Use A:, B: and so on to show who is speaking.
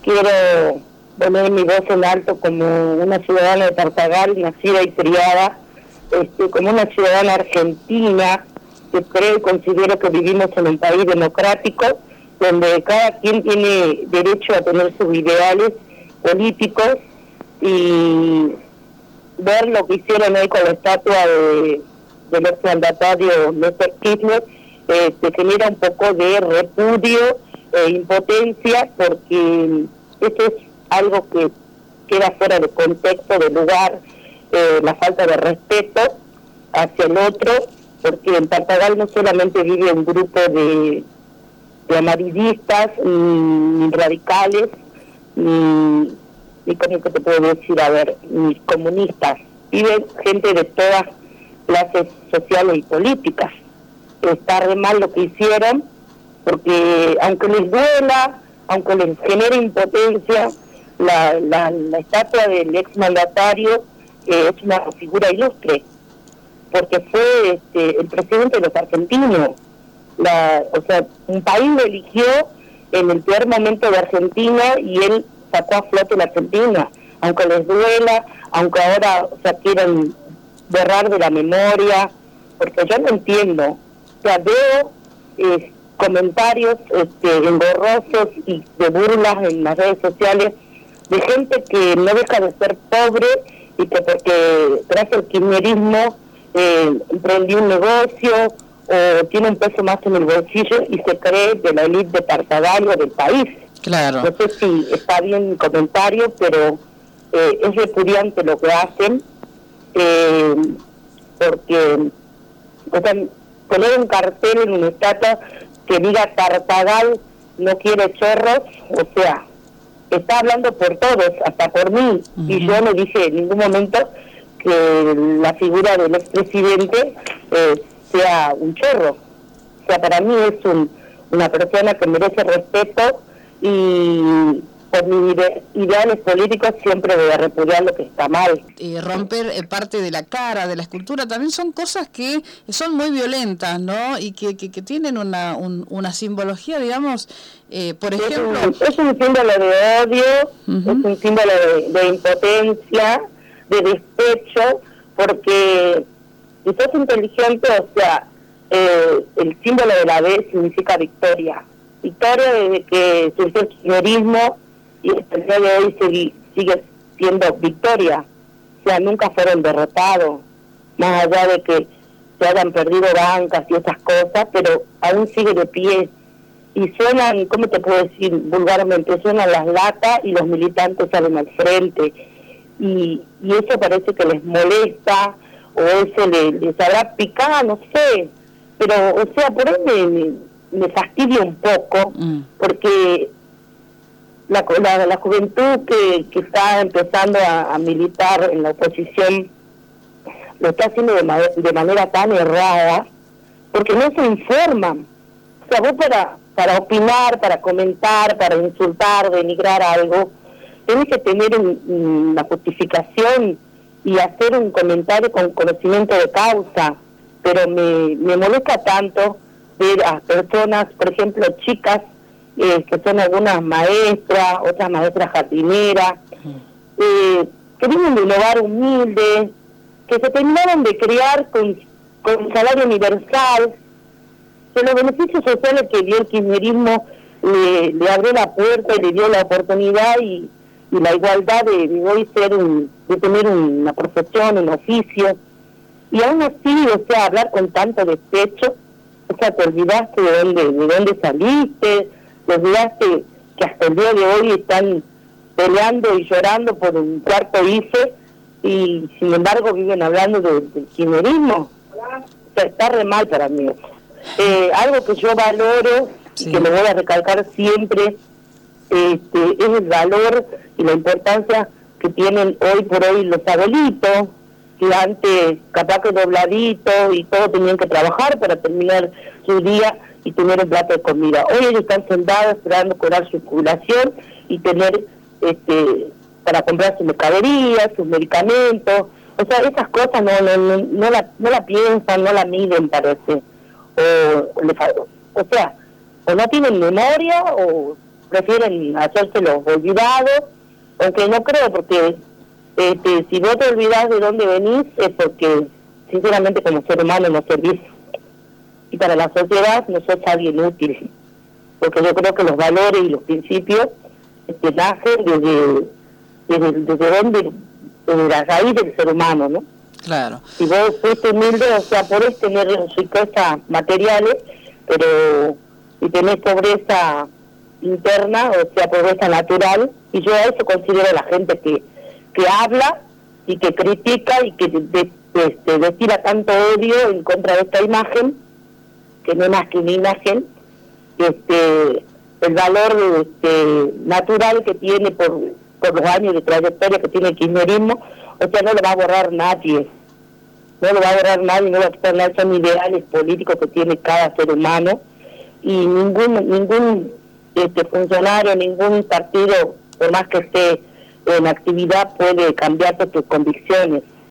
A: quiero poner mi voz en alto como una ciudadana de Tartagal, nacida y criada, como una ciudadana argentina, que creo y considero que vivimos en un país democrático, donde cada quien tiene derecho a tener sus ideales políticos, y ver lo que hicieron hoy con la estatua del exmandatario Néstor Kirchner te genera un poco de repudio e impotencia, porque eso es algo que queda fuera de contexto, de lugar, la falta de respeto hacia el otro, porque en Tartagal no solamente vive un grupo de amarillistas, ni radicales, ni como que te puedo decir, ni comunistas, vive gente de todas clases sociales y políticas. Está re mal lo que hicieron, porque aunque les duela, aunque les genere impotencia, la estatua del exmandatario es una figura ilustre, porque fue el presidente de los argentinos. O sea, un país lo eligió en el peor momento de Argentina y él sacó a flote la Argentina, aunque les duela, aunque ahora quieran borrar de la memoria, porque yo no entiendo. O sea, veo comentarios engorrosos y de burlas en las redes sociales de gente que no deja de ser pobre y que porque gracias al kirchnerismo emprendió un negocio o tiene un peso más en el bolsillo y se cree de la élite de Tartagal o del país.
B: Claro.
A: No sé si está bien el comentario, pero es repudiante lo que hacen, porque poner un cartel en una estatua que diga Tartagal no quiere chorros, está hablando por todos, hasta por mí, y yo no dije en ningún momento que la figura del expresidente sea un chorro. Para mí es una persona que merece respeto, y por mis ideales políticos siempre voy a repudiar lo que está mal.
B: Romper parte de la cara, de la escultura, también son cosas que son muy violentas, ¿no? Y que tienen una simbología, digamos, por ejemplo...
A: Es un símbolo de odio, es un símbolo de impotencia, de despecho, porque si sos inteligente, el símbolo de la B significa victoria. Victoria desde que surgió el kirchnerismo y hasta el día de hoy sigue siendo victoria. Nunca fueron derrotados, más allá de que se hayan perdido bancas y esas cosas, pero aún sigue de pie. Y suenan, ¿cómo te puedo decir vulgarmente? Suenan las latas y los militantes salen al frente. Y eso parece que les molesta, o eso les habrá picado, no sé. Pero, por ahí me fastidia un poco, porque la juventud que está empezando a militar en la oposición lo está haciendo de manera tan errada, porque no se informan. Vos para opinar, para comentar, para insultar, denigrar algo, tenés que tener una justificación y hacer un comentario con conocimiento de causa. Pero me molesta tanto ver a personas, por ejemplo, chicas, que son algunas maestras, otras maestras jardineras, que vienen de un hogar humilde, que se terminaron de criar con salario universal, que los beneficios sociales que dio el kirchnerismo le abrió la puerta y le dio la oportunidad y la igualdad de hoy de tener una profesión, un oficio, y aún así, hablar con tanto despecho, te olvidaste de dónde saliste, te olvidaste que hasta el día de hoy están peleando y llorando por un cuarto IFE, y sin embargo viven hablando del kirchnerismo. Está re mal para mí. Algo que yo valoro, sí, y que lo voy a recalcar siempre, es el valor y la importancia que tienen hoy por hoy los abuelitos, que antes capaz que dobladito y todo tenían que trabajar para terminar su día y tener un plato de comida. Hoy ellos están sentados esperando cobrar su jubilación y tener para comprar su mercadería, sus medicamentos. Esas cosas no la piensan, no la miden, parece. O no tienen memoria, o prefieren hacerse los olvidados, aunque no creo, porque si vos te olvidás de dónde venís es porque sinceramente como ser humano no servís, y para la sociedad no sos alguien útil, porque yo creo que los valores y los principios nacen desde la raíz del ser humano, ¿no?
B: Claro.
A: Si vos fuiste humilde, o sea, podés tener riquezas materiales, pero si tenés pobreza interna, o sea, pobreza natural, y yo a eso considero a la gente que habla y que critica y que destila tanto odio en contra de esta imagen, que no es más que una imagen, el valor natural que tiene por los años de trayectoria que tiene el kirchnerismo, o sea, no lo va a borrar nadie, no lo va a borrar nadie, no lo va a quitar nadie, son ideales políticos que tiene cada ser humano, y ningún funcionario, ningún partido, por más que esté en actividad, puede cambiarte tus convicciones.